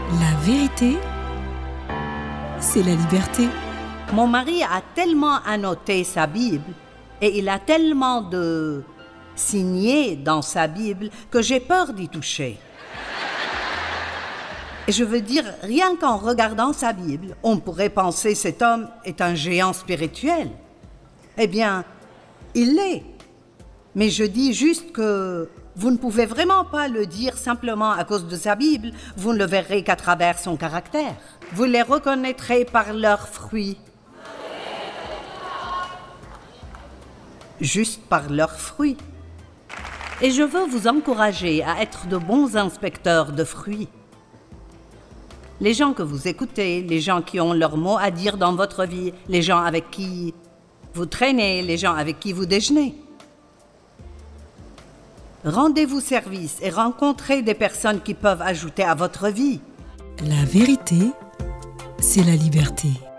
La vérité, c'est la liberté. Mon mari a tellement annoté sa Bible et il a tellement de signés dans sa Bible que j'ai peur d'y toucher. Et je veux dire, rien qu'en regardant sa Bible, on pourrait penser que cet homme est un géant spirituel. Eh bien, il l'est. Mais je dis juste que vous ne pouvez vraiment pas le dire simplement à cause de sa Bible. Vous ne le verrez qu'à travers son caractère. Vous les reconnaîtrez par leurs fruits. Juste par leurs fruits. Et je veux vous encourager à être de bons inspecteurs de fruits. Les gens que vous écoutez, les gens qui ont leur mot à dire dans votre vie, les gens avec qui vous traînez, les gens avec qui vous déjeunez. Rendez-vous service et rencontrez des personnes qui peuvent ajouter à votre vie. La vérité, c'est la liberté.